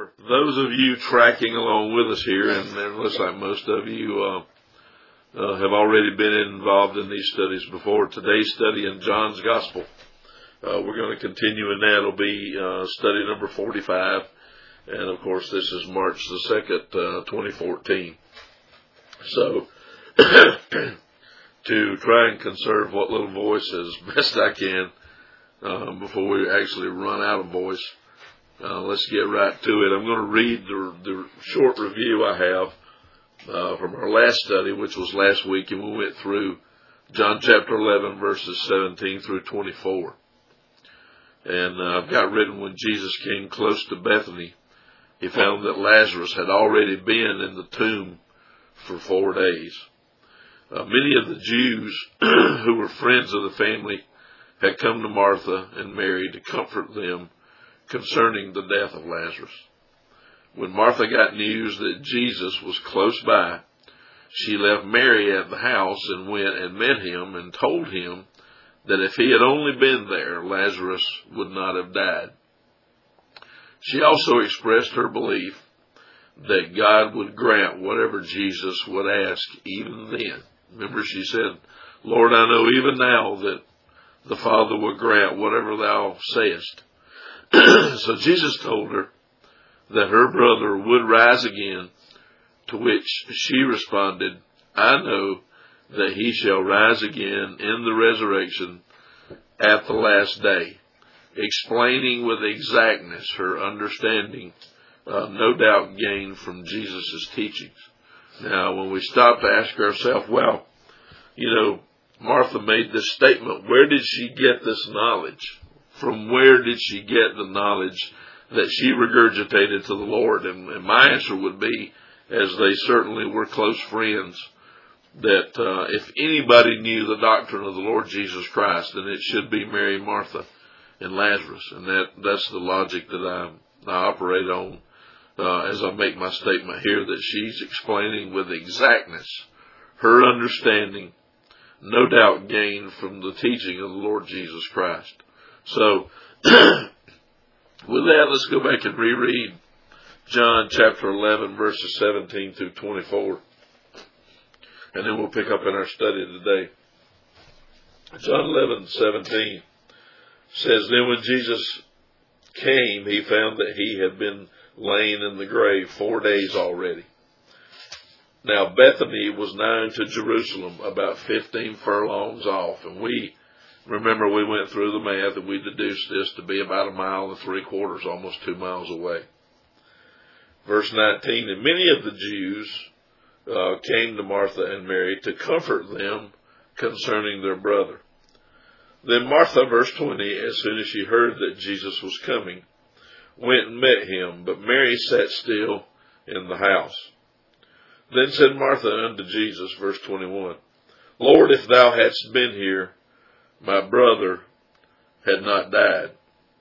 for those of you tracking along with us here, and it looks like most of you have already been involved in these studies before. Today's study in John's Gospel. We're going to continue in that. It'll be study number 45. And, of course, this is March the 2nd, 2014. So, to try and conserve what little voice as best I can before we actually run out of voice, let's get right to it. I'm going to read the short review I have from our last study, which was last week, and we went through John chapter 11, verses 17 through 24. And I've got written, when Jesus came close to Bethany, he found that Lazarus had already been in the tomb for 4 days. Many of the Jews who were friends of the family had come to Martha and Mary to comfort them concerning the death of Lazarus. When Martha got news that Jesus was close by, she left Mary at the house and went and met him and told him that if he had only been there, Lazarus would not have died. She also expressed her belief that God would grant whatever Jesus would ask even then. Remember, she said, Lord, I know even now that the Father will grant whatever thou sayest. So Jesus told her that her brother would rise again, to which she responded, I know that he shall rise again in the resurrection at the last day, explaining with exactness her understanding, no doubt gained from Jesus' teachings. Now, when we stop to ask ourselves, well, Martha made this statement, where did she get this knowledge? From where did she get the knowledge that she regurgitated to the Lord? And my answer would be, as they certainly were close friends, that if anybody knew the doctrine of the Lord Jesus Christ, then it should be Mary, Martha, and Lazarus. And that's the logic that I operate on as I make my statement here, that she's explaining with exactness her understanding, no doubt gained from the teaching of the Lord Jesus Christ. So, with that, let's go back and reread John chapter 11, verses 17 through 24. And then we'll pick up in our study today. John 11:17 says, Then when Jesus came, he found that he had been laying in the grave 4 days already. Now Bethany was nigh unto Jerusalem, about 15 furlongs off. And we went through the math, and we deduced this to be about 1.75 miles, almost 2 miles away. Verse 19, And many of the Jews came to Martha and Mary to comfort them concerning their brother. Then Martha, verse 20, as soon as she heard that Jesus was coming, went and met him, but Mary sat still in the house. Then said Martha unto Jesus, verse 21, Lord, if thou hadst been here, my brother had not died.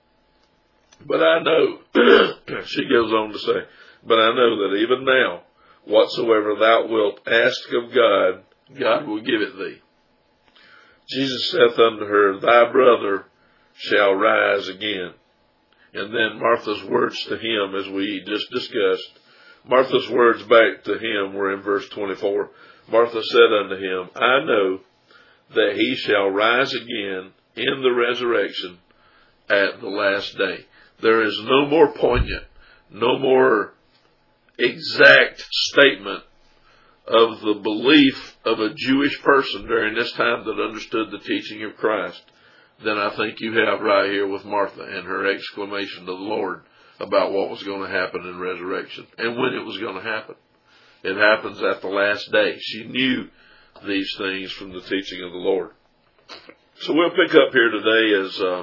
But I know, she goes on to say, but I know that even now, whatsoever thou wilt ask of God, God will give it thee. Jesus saith unto her, Thy brother shall rise again. And then Martha's words to him, as we just discussed, Martha's words back to him were in verse 24. Martha said unto him, I know that he shall rise again in the resurrection at the last day. There is no more poignant, no more exact statement of the belief of a Jewish person during this time that understood the teaching of Christ than I think you have right here with Martha and her exclamation to the Lord about what was going to happen in resurrection and when it was going to happen. It happens at the last day. She knew these things from the teaching of the Lord. So we'll pick up here today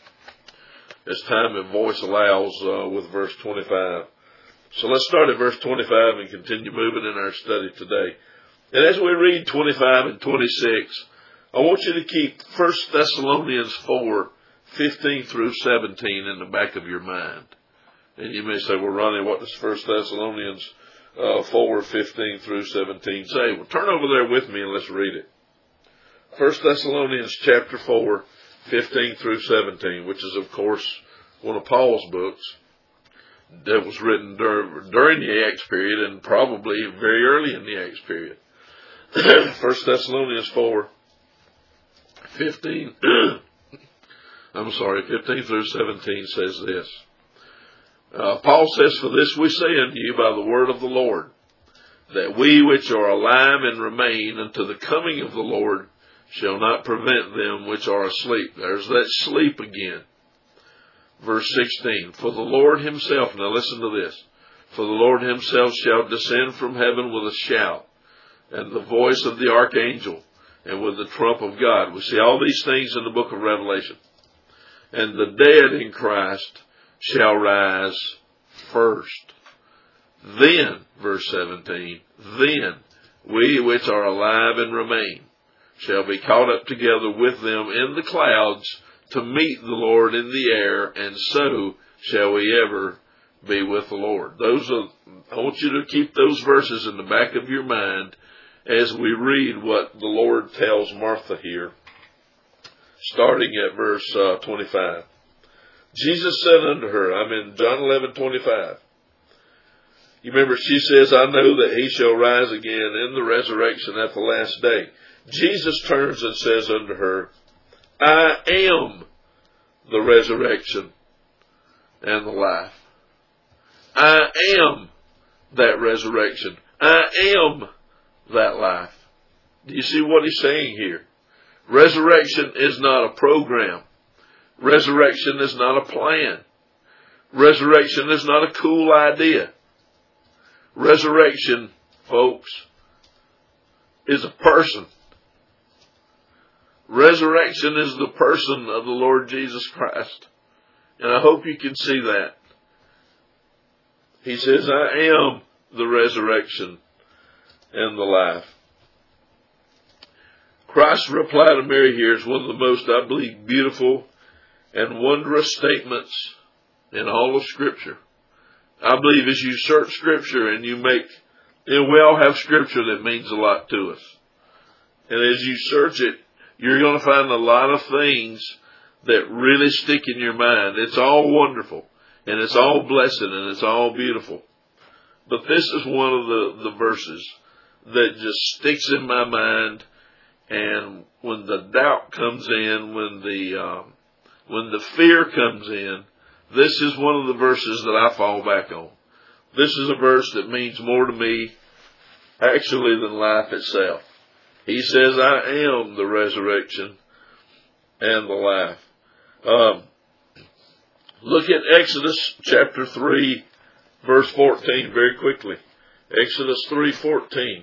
as time and voice allows with verse 25. So let's start at verse 25 and continue moving in our study today. And as we read 25 and 26, I want you to keep 1 Thessalonians 4, 15 through 17 in the back of your mind. And you may say, well, Ronnie, what does 1 Thessalonians 4, 15 through 17 say? Well, turn over there with me and let's read it. 1 Thessalonians chapter 4, 15 through 17, which is, of course, one of Paul's books. that was written during the Acts period and probably very early in the Acts period. 1 Thessalonians 4:15 through 17 says this. Paul says, "For this we say unto you by the word of the Lord, that we which are alive and remain unto the coming of the Lord shall not prevent them which are asleep." There's that sleep again. Verse 16, "For the Lord himself," now listen to this, "For the Lord himself shall descend from heaven with a shout, and the voice of the archangel, and with the trump of God." We see all these things in the book of Revelation. "And the dead in Christ shall rise first. Then," verse 17, "then we which are alive and remain shall be caught up together with them in the clouds to meet the Lord in the air, and so shall we ever be with the Lord." I want you to keep those verses in the back of your mind as we read what the Lord tells Martha here, starting at verse 25. "Jesus said unto her," I'm in John 11:25. You remember she says, "I know that he shall rise again in the resurrection at the last day." Jesus turns and says unto her, "I am the resurrection and the life." I am that resurrection. I am that life. Do you see what he's saying here? Resurrection is not a program. Resurrection is not a plan. Resurrection is not a cool idea. Resurrection, folks, is a person. Resurrection is the person of the Lord Jesus Christ. And I hope you can see that. He says, "I am the resurrection and the life." Christ's reply to Mary here is one of the most, I believe, beautiful and wondrous statements in all of Scripture. I believe as you search Scripture and we all have Scripture that means a lot to us. And as you search it, you're going to find a lot of things that really stick in your mind. It's all wonderful, and it's all blessed, and it's all beautiful. But this is one of the verses that just sticks in my mind. And when the doubt comes in, when the fear comes in, this is one of the verses that I fall back on. This is a verse that means more to me, actually, than life itself. He says, "I am the resurrection and the life." Look at Exodus chapter 3, verse 14, very quickly. Exodus 3:14.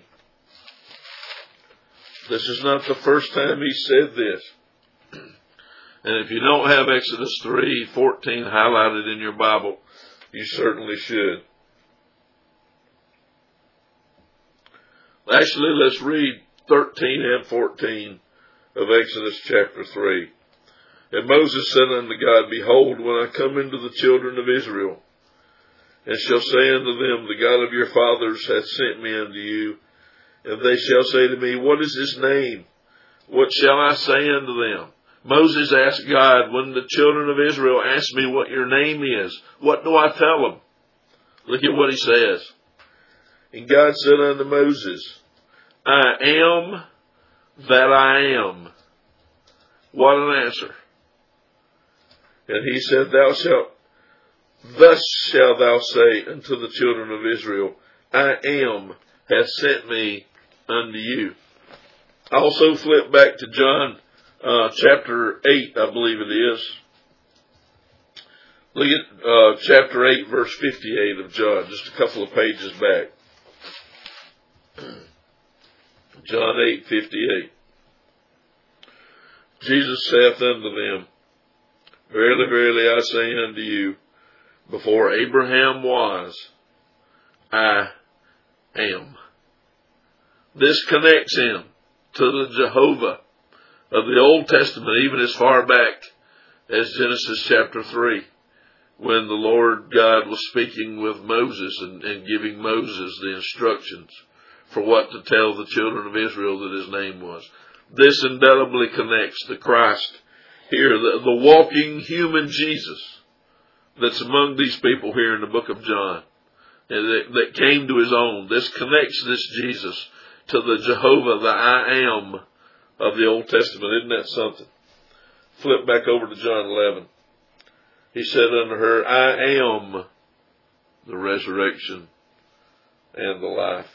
This is not the first time he said this. And if you don't have Exodus 3:14 highlighted in your Bible, you certainly should. Actually, let's read 13 and 14 of Exodus chapter 3. "And Moses said unto God, Behold, when I come into the children of Israel, and shall say unto them, The God of your fathers hath sent me unto you, and they shall say to me, What is his name? What shall I say unto them?" Moses asked God, when the children of Israel ask me what your name is, what do I tell them? Look at what he says. "And God said unto Moses, I am that I am." What an answer. "And he said, Thus shalt thou say unto the children of Israel, I am hath sent me unto you." Also flip back to John chapter 8, I believe it is. Look at chapter 8, verse 58 of John, just a couple of pages back. John 8:58. "Jesus saith unto them, Verily, verily, I say unto you, before Abraham was, I am." This connects him to the Jehovah of the Old Testament, even as far back as Genesis chapter 3, when the Lord God was speaking with Moses and giving Moses the instructions for what to tell the children of Israel that his name was. This indelibly connects to Christ here, the walking human Jesus, that's among these people here in the book of John that came to his own. This connects this Jesus to the Jehovah, the I am of the Old Testament. Isn't that something? Flip back over to John 11. He said unto her, I am the resurrection and the life.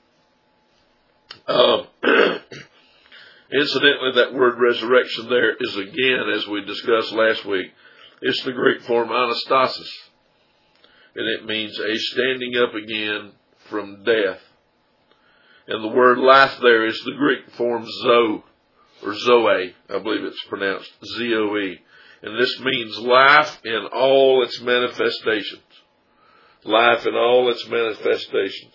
Incidentally, that word resurrection there is, again, as we discussed last week, it's the Greek form anastasis. And it means a standing up again from death. And the word life there is the Greek form zoe, or zoe, I believe it's pronounced Z-O-E. And this means life in all its manifestations. Life in all its manifestations.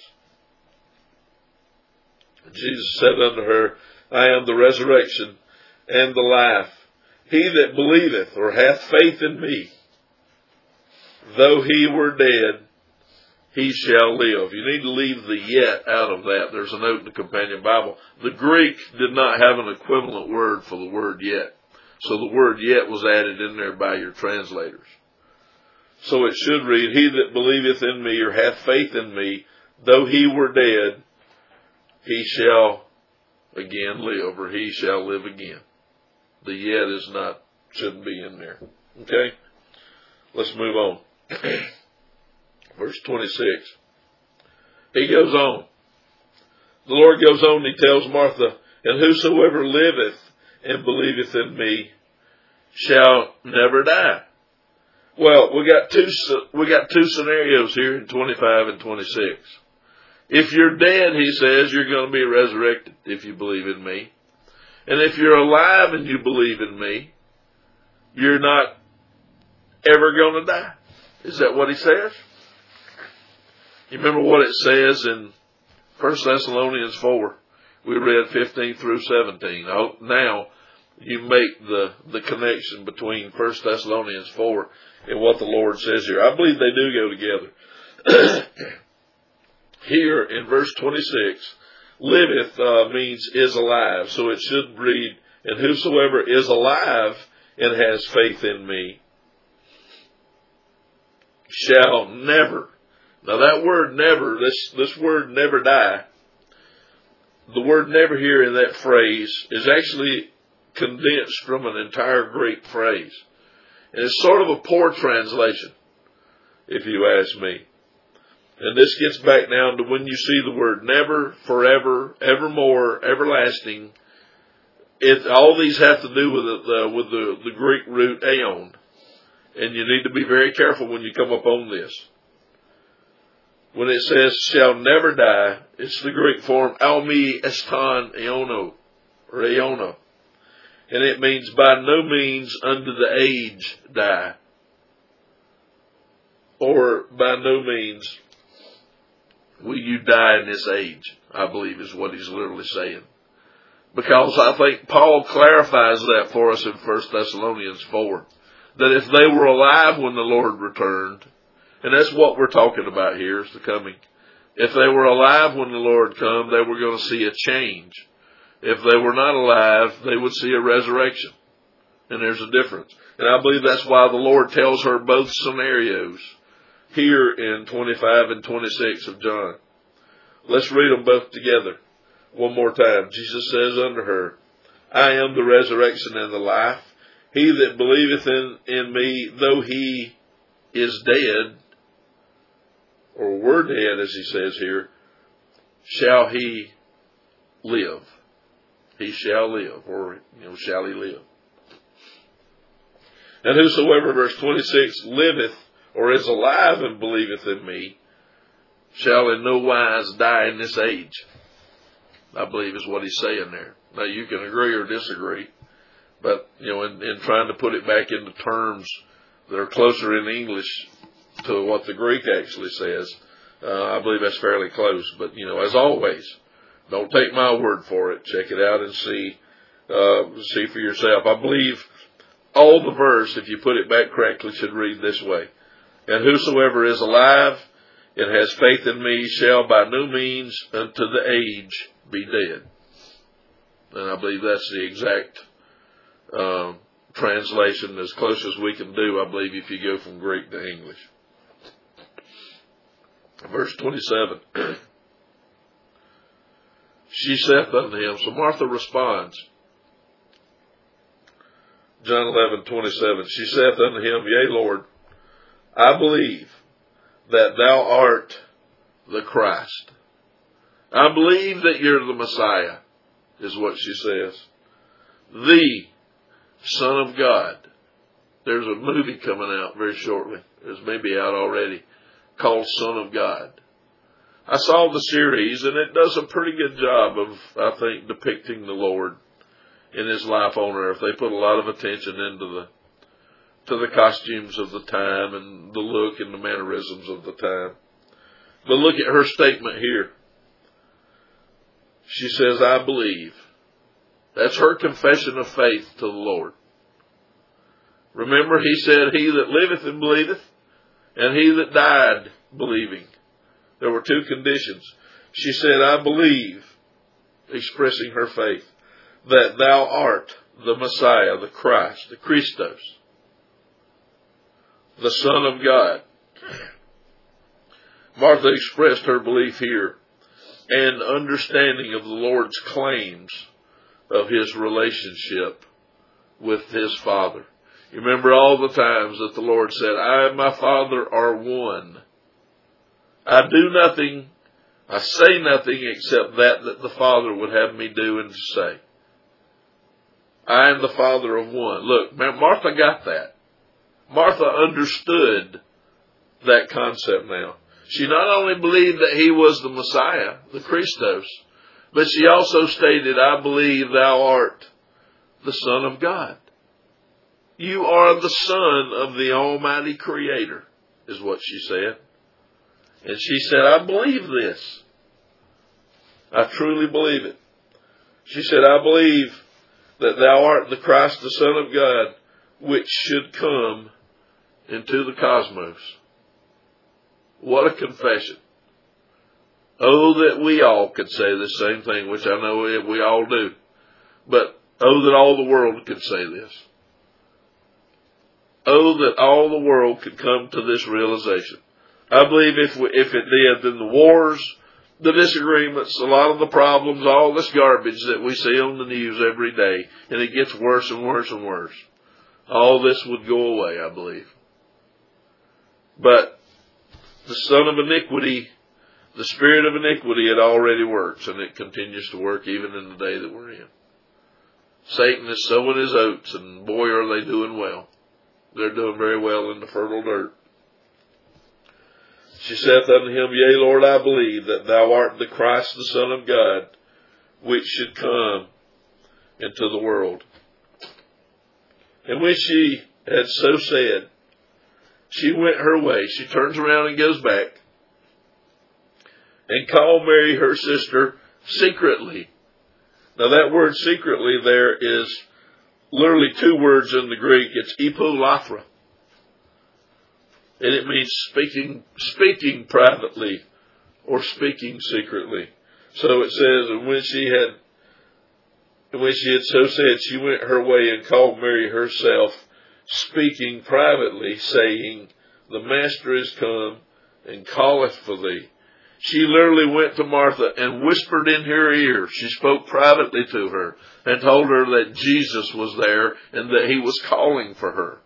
Jesus said unto her, I am the resurrection and the life. He that believeth or hath faith in me, though he were dead, he shall live. You need to leave the yet out of that. There's a note in the Companion Bible. The Greek did not have an equivalent word for the word yet. So the word yet was added in there by your translators. So it should read, he that believeth in me or hath faith in me, though he were dead, he shall again live, or he shall live again. The yet shouldn't be in there. Okay? Let's move on. Verse 26. He goes on. The Lord goes on and he tells Martha, and whosoever liveth and believeth in me shall never die. Well, we got two scenarios here in 25 and 26. If you're dead, he says, you're going to be resurrected if you believe in me. And if you're alive and you believe in me, you're not ever going to die. Is that what he says? You remember what it says in 1 Thessalonians 4? We read 15 through 17. I hope now you make the connection between 1 Thessalonians 4 and what the Lord says here. I believe they do go together. Here in verse 26, liveth means is alive. So it should read, and whosoever is alive and has faith in me shall never. Now that word never, this word never die, the word never here in that phrase is actually condensed from an entire Greek phrase. And it's sort of a poor translation, if you ask me. And this gets back down to when you see the word never, forever, evermore, everlasting. All these have to do with the Greek root aeon. And you need to be very careful when you come upon this. When it says shall never die, it's the Greek form almi eston eono, or eono. And it means by no means unto the age die. Or by no means will you die in this age, I believe is what he's literally saying. Because I think Paul clarifies that for us in 1 Thessalonians 4. That if they were alive when the Lord returned, and that's what we're talking about here, is the coming. If they were alive when the Lord come, they were going to see a change. If they were not alive, they would see a resurrection. And there's a difference. And I believe that's why the Lord tells her both scenarios here in 25 and 26 of John. Let's read them both together one more time. Jesus says unto her, I am the resurrection and the life. He that believeth in me, though he is dead, or were dead, as he says here, shall he live. He shall live, or, shall he live. And whosoever, verse 26, liveth, or is alive and believeth in me, shall in no wise die in this age. I believe is what he's saying there. Now you can agree or disagree, but, in trying to put it back into terms that are closer in English to what the Greek actually says, I believe that's fairly close. But, as always, don't take my word for it. Check it out and see for yourself. I believe all the verse, if you put it back correctly, should read this way. And whosoever is alive and has faith in me shall by no means unto the age be dead. And I believe that's the exact translation, as close as we can do, I believe, if you go from Greek to English. Verse 27. She saith unto him, so Martha responds. John 11:27. She saith unto him, Yea, Lord, I believe that thou art the Christ. I believe that you're the Messiah, is what she says. The Son of God. There's a movie coming out very shortly. It's maybe out already, called Son of God. I saw the series, and it does a pretty good job of, I think, depicting the Lord in his life on earth. They put a lot of attention into the costumes of the time and the look and the mannerisms of the time. But look at her statement here. She says, I believe. That's her confession of faith to the Lord. Remember, he said, he that liveth and believeth, and he that died believing. There were two conditions. She said, I believe, expressing her faith, that thou art the Messiah, the Christ, the Christos, the Son of God. Martha expressed her belief here and understanding of the Lord's claims of his relationship with his Father. You remember all the times that the Lord said, I and my Father are one. I do nothing, I say nothing except that the Father would have me do and to say. I am the Father of one. Look, Martha got that. Martha understood that concept now. She not only believed that he was the Messiah, the Christos, but she also stated, I believe thou art the Son of God. You are the Son of the Almighty Creator, is what she said. And she said, I believe this. I truly believe it. She said, I believe that thou art the Christ, the Son of God, which should come into the cosmos. What a confession. Oh, that we all could say the same thing, which I know we all do. But oh, that all the world could say this. Oh, that all the world could come to this realization. I believe if it did, then the wars, the disagreements, a lot of the problems, all this garbage that we see on the news every day, and it gets worse and worse and worse, all this would go away, I believe. But the son of iniquity, the spirit of iniquity, it already works, and it continues to work even in the day that we're in. Satan is sowing his oats, and boy, are they doing well. They're doing very well in the fertile dirt. She saith unto him, Yea, Lord, I believe that thou art the Christ, the Son of God, which should come into the world. And when she had so said, she went her way. She turns around and goes back and called Mary, her sister, secretly. Now that word secretly there is literally two words in the Greek. It's ipolathra. And it means speaking privately or speaking secretly. So it says, and when she had so said, she went her way and called Mary herself, speaking privately, saying, The Master is come and calleth for thee. She literally went to Martha and whispered in her ear. She spoke privately to her and told her that Jesus was there and that he was calling for her.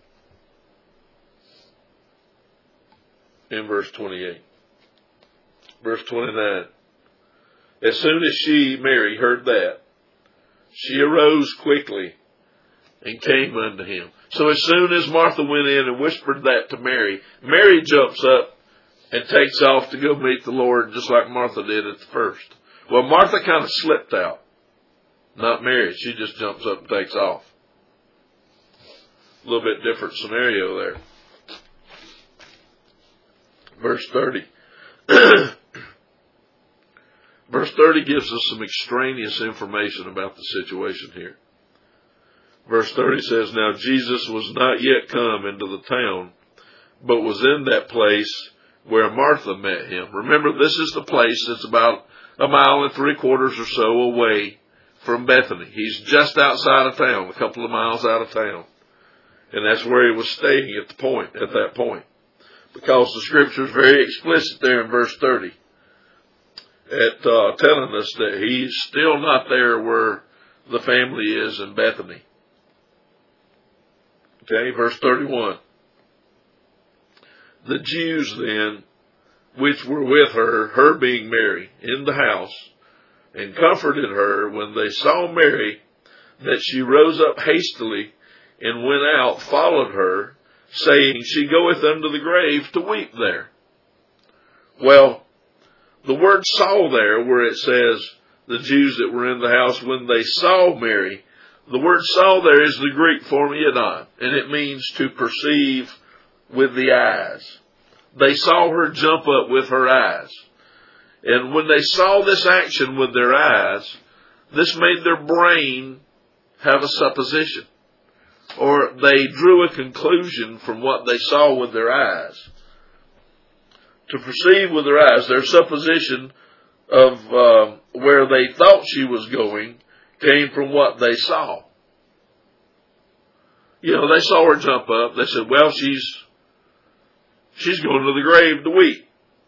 In verse 28. Verse 29. As soon as she, Mary, heard that, she arose quickly and came unto him. So as soon as Martha went in and whispered that to Mary, Mary jumps up and takes off to go meet the Lord just like Martha did at the first. Well, Martha kind of slipped out. Not Mary. She just jumps up and takes off. A little bit different scenario there. Verse 30. Verse 30 gives us some extraneous information about the situation here. Verse 30 says, Now Jesus was not yet come into the town, but was in that place where Martha met him. Remember, this is the place that's about 1.75 miles or so away from Bethany. He's just outside of town, a couple of miles out of town. And that's where he was staying at that point. Because the scripture is very explicit there in verse 30. Telling us that he's still not there where the family is in Bethany. Okay, verse 31. The Jews then, which were with her being Mary, in the house, and comforted her when they saw Mary, that she rose up hastily and went out, followed her, saying, She goeth unto the grave to weep there. Well, the word saw there, where it says the Jews that were in the house when they saw Mary, the word saw there is the Greek form yadon, and it means to perceive with the eyes. They saw her jump up with her eyes. And when they saw this action with their eyes, this made their brain have a supposition. Or they drew a conclusion from what they saw with their eyes. To perceive with their eyes, their supposition of where they thought she was going came from what they saw. You know, they saw her jump up. They said, well, she's going to the grave to weep.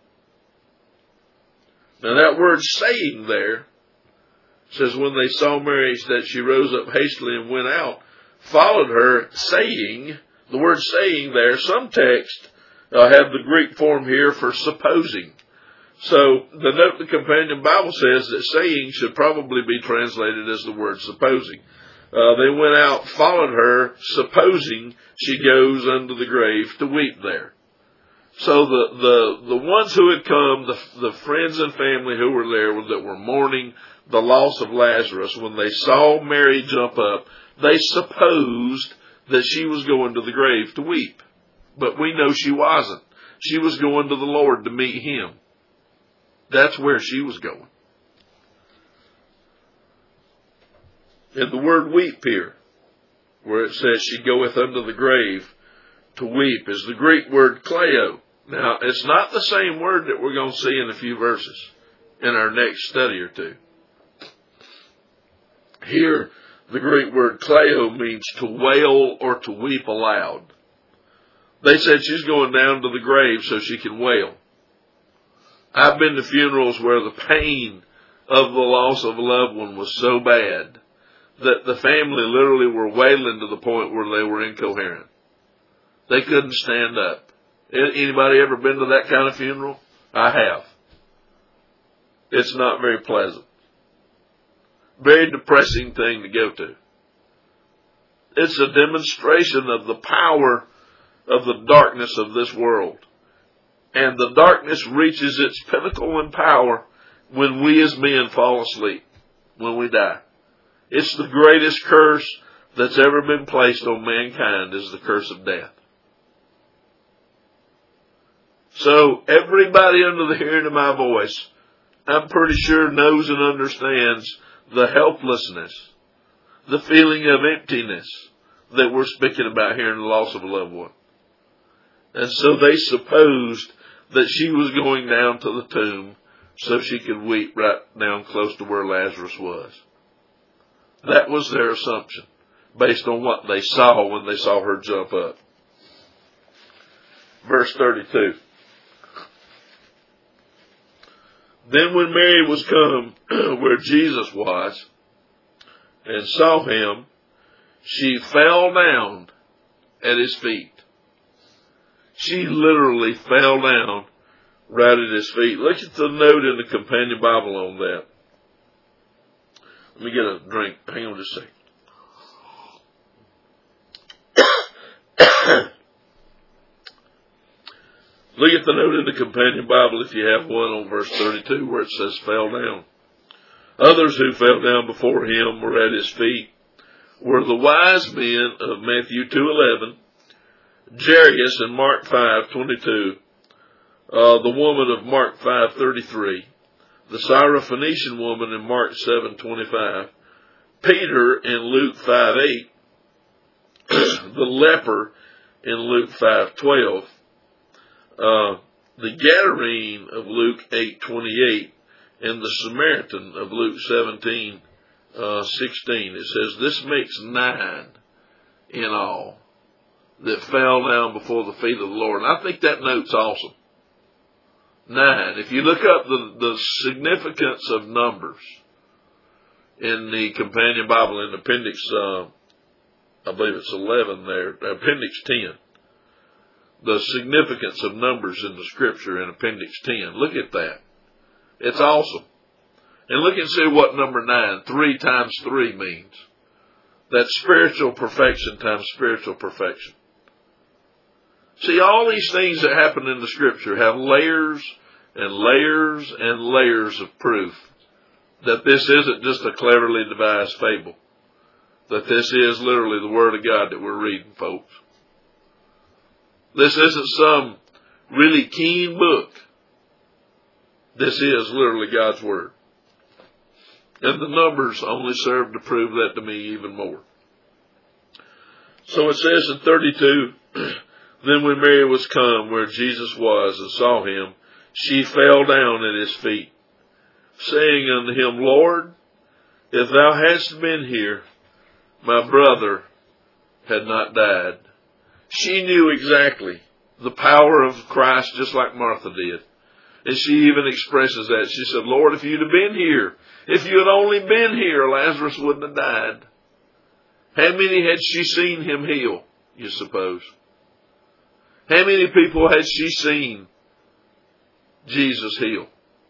Now that word saying there says when they saw Mary that she rose up hastily and went out, followed her, saying, the word saying there, some text have the Greek form here for supposing. So the note the companion Bible says that saying should probably be translated as the word supposing. They went out, followed her, supposing she goes unto the grave to weep there. So the ones who had come, the friends and family who were there that were mourning the loss of Lazarus, when they saw Mary jump up, they supposed that she was going to the grave to weep. But we know she wasn't. She was going to the Lord to meet Him. That's where she was going. And the word weep here, where it says she goeth unto the grave to weep, is the Greek word kleo. Now, it's not the same word that we're going to see in a few verses in our next study or two. Here, the Greek word kleo means to wail or to weep aloud. They said she's going down to the grave so she can wail. I've been to funerals where the pain of the loss of a loved one was so bad that the family literally were wailing to the point where they were incoherent. They couldn't stand up. Anybody ever been to that kind of funeral? I have. It's not very pleasant. Very depressing thing to go to. It's a demonstration of the power of the darkness of this world. And the darkness reaches its pinnacle in power when we as men fall asleep, when we die. It's the greatest curse that's ever been placed on mankind, is the curse of death. So everybody under the hearing of my voice, I'm pretty sure knows and understands the helplessness, the feeling of emptiness that we're speaking about here in the loss of a loved one. And so they supposed that she was going down to the tomb so she could weep right down close to where Lazarus was. That was their assumption, based on what they saw when they saw her jump up. Verse 32. Then when Mary was come where Jesus was, and saw him, she fell down at his feet. She literally fell down right at his feet. Look at the note in the companion Bible on that. Let me get a drink. Hang on just a second. Look at the note in the companion Bible, if you have one, on verse 32, where it says, fell down. Others who fell down before him were at his feet, were the wise men of Matthew 2:11, Jairus in Mark 5:22, the woman of Mark 5:33, the Syrophoenician woman in Mark 7:25, Peter in Luke 5:8, the leper in Luke 5:12, the Gadarene of Luke 8:28, and the Samaritan of Luke 17 16. It says, this makes 9 in all that fell down before the feet of the Lord. And I think that note's awesome. 9. If you look up the significance of numbers in the Companion Bible in Appendix, I believe it's 11 there, Appendix 10. The significance of numbers in the Scripture in Appendix 10. Look at that. It's awesome. And look and see what number 9, 3 times 3 means. That's spiritual perfection times spiritual perfection. See, all these things that happen in the Scripture have layers and layers and layers of proof that this isn't just a cleverly devised fable. That this is literally the Word of God that we're reading, folks. This isn't some really keen book. This is literally God's Word. And the numbers only serve to prove that to me even more. So it says in 32, then when Mary was come where Jesus was and saw him, she fell down at his feet, saying unto him, Lord, if thou hadst been here, my brother had not died. She knew exactly the power of Christ just like Martha did. And she even expresses that. She said, Lord, if you'd have been here, if you had only been here, Lazarus wouldn't have died. How many had she seen him heal, you suppose? How many people had she seen Jesus heal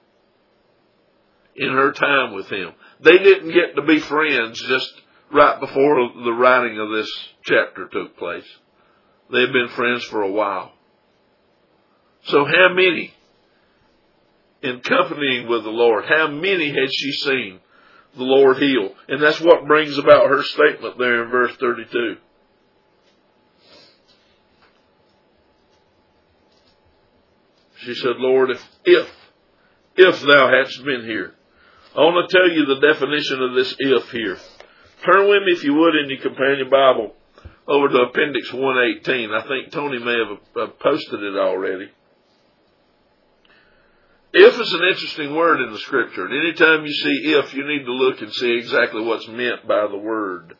in her time with him? They didn't get to be friends just right before the writing of this chapter took place. They've been friends for a while. So how many, in companying with the Lord, how many had she seen the Lord heal? And that's what brings about her statement there in verse 32. She said, Lord, if thou hadst been here. I want to tell you the definition of this if here. Turn with me, if you would, in your companion Bible over to Appendix 118. I think Tony may have posted it already. If is an interesting word in the Scripture. And anytime you see if, you need to look and see exactly what's meant by the word.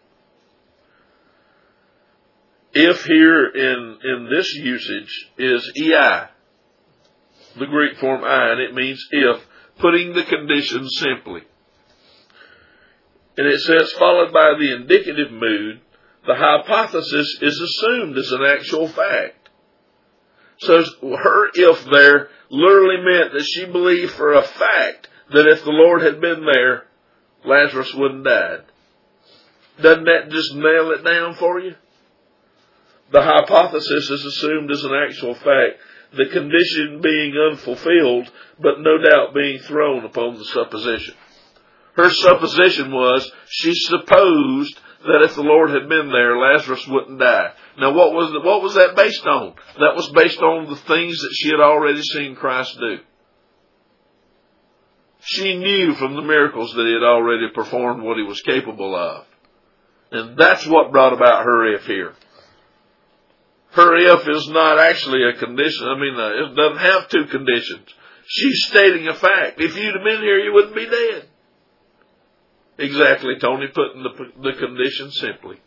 If here in this usage is ei, the Greek form I, and it means if, putting the condition simply. And it says, followed by the indicative mood, the hypothesis is assumed as an actual fact. So her if there literally meant that she believed for a fact that if the Lord had been there, Lazarus wouldn't have died. Doesn't that just nail it down for you? The hypothesis is assumed as an actual fact, the condition being unfulfilled, but no doubt being thrown upon the supposition. Her supposition was, she supposed that if the Lord had been there, Lazarus wouldn't die. Now what was that based on? That was based on the things that she had already seen Christ do. She knew from the miracles that he had already performed what he was capable of. And that's what brought about her if here. Her if is not actually a condition. It doesn't have two conditions. She's stating a fact. If you'd have been here, you wouldn't be dead. Exactly, Tony, putting the condition simply.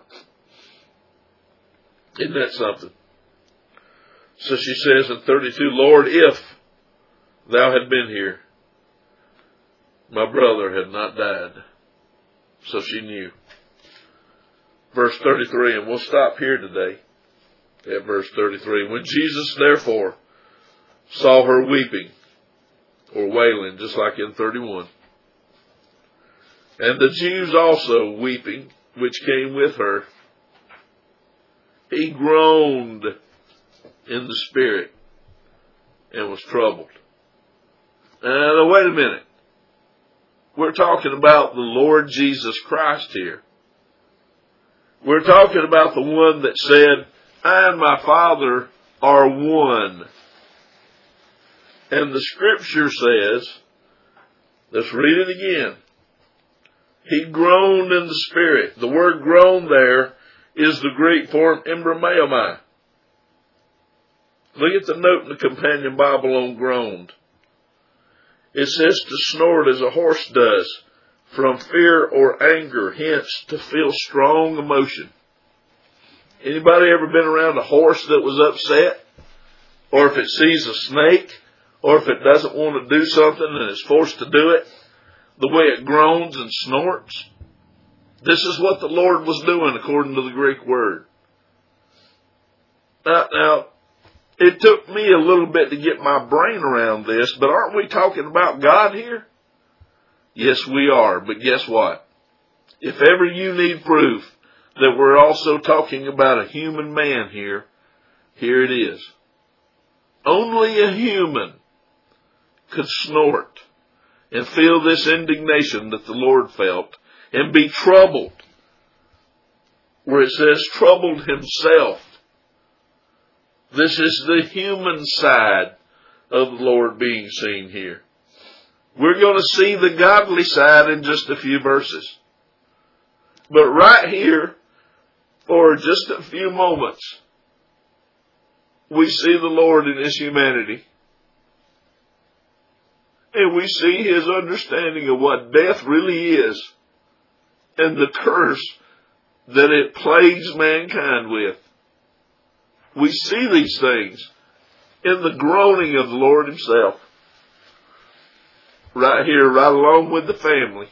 Isn't that something? So she says in 32, Lord, if thou had been here, my brother had not died. So she knew. Verse 33, and we'll stop here today at verse 33. When Jesus therefore saw her weeping or wailing, just like in 31, and the Jews also weeping, which came with her, he groaned in the spirit and was troubled. Now, wait a minute. We're talking about the Lord Jesus Christ here. We're talking about the one that said, I and my Father are one. And the Scripture says, let's read it again. He groaned in the spirit. The word groan there is the Greek form embryomeomai. Look at the note in the companion Bible on groaned. It says to snort as a horse does, from fear or anger, hence to feel strong emotion. Anybody ever been around a horse that was upset? Or if it sees a snake, or if it doesn't want to do something and is forced to do it, the way it groans and snorts? This is what the Lord was doing according to the Greek word. Now, it took me a little bit to get my brain around this, but aren't we talking about God here? Yes, we are, but guess what? If ever you need proof that we're also talking about a human man here, here it is. Only a human could snort and feel this indignation that the Lord felt and be troubled, where it says troubled himself. This is the human side of the Lord being seen here. We're going to see the godly side in just a few verses. But right here, for just a few moments, we see the Lord in his humanity. And we see his understanding of what death really is and the curse that it plagues mankind with. We see these things in the groaning of the Lord himself. Right here, right along with the family.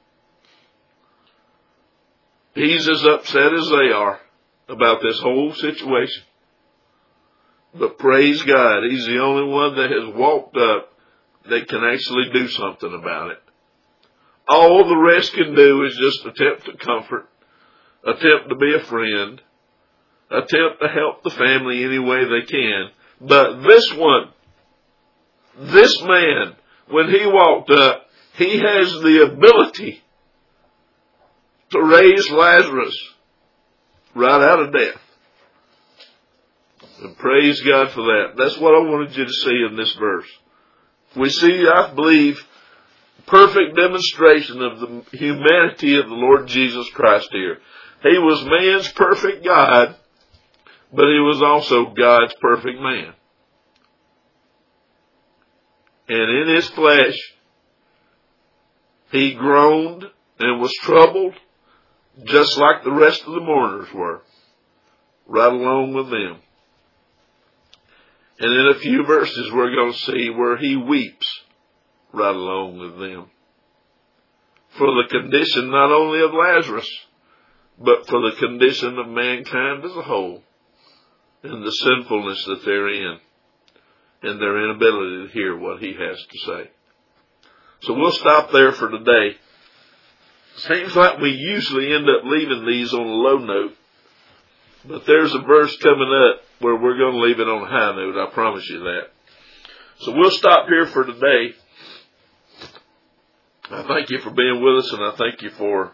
He's as upset as they are about this whole situation. But praise God, he's the only one that has walked up that can actually do something about it. All the rest can do is just attempt to comfort, attempt to be a friend, attempt to help the family any way they can. But this one, this man, when he walked up, he has the ability to raise Lazarus right out of death. And praise God for that. That's what I wanted you to see in this verse. We see, I believe, perfect demonstration of the humanity of the Lord Jesus Christ here. He was man's perfect God, but he was also God's perfect man. And in his flesh, he groaned and was troubled, just like the rest of the mourners were, right along with them. And in a few verses we're going to see where he weeps right along with them. For the condition not only of Lazarus, but for the condition of mankind as a whole, and the sinfulness that they're in, and their inability to hear what he has to say. So we'll stop there for today. Seems like we usually end up leaving these on a low note, but there's a verse coming up where we're going to leave it on a high note, I promise you that. So we'll stop here for today. I thank you for being with us, and I thank you for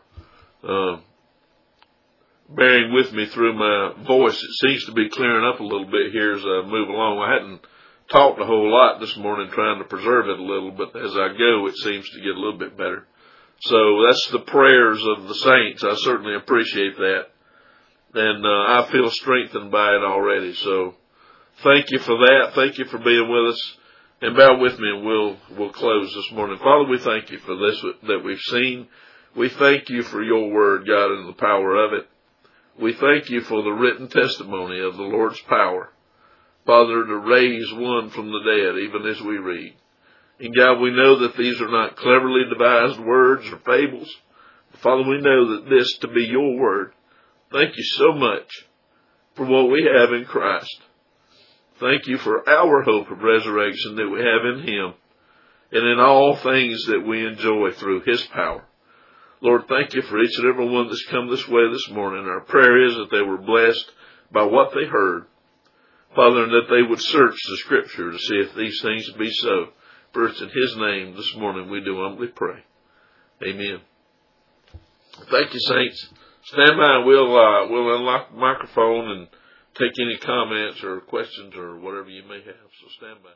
bearing with me through my voice. It seems to be clearing up a little bit here as I move along. I hadn't talked a whole lot this morning trying to preserve it a little, but as I go it seems to get a little bit better. So that's the prayers of the saints. I certainly appreciate that. And I feel strengthened by it already. So thank you for that. Thank you for being with us. And bear with me and we'll close this morning. Father, we thank you for this that we've seen. We thank you for your word, God, and the power of it. We thank you for the written testimony of the Lord's power, Father, to raise one from the dead, even as we read. And God, we know that these are not cleverly devised words or fables. Father, we know that this to be your word. Thank you so much for what we have in Christ. Thank you for our hope of resurrection that we have in him and in all things that we enjoy through his power. Lord, thank you for each and every one that's come this way this morning. Our prayer is that they were blessed by what they heard, Father, and that they would search the Scripture to see if these things be so. For it's in his name this morning we do humbly pray. Amen. Thank you, saints. Stand by and we'll unlock the microphone and take any comments or questions or whatever you may have. So stand by.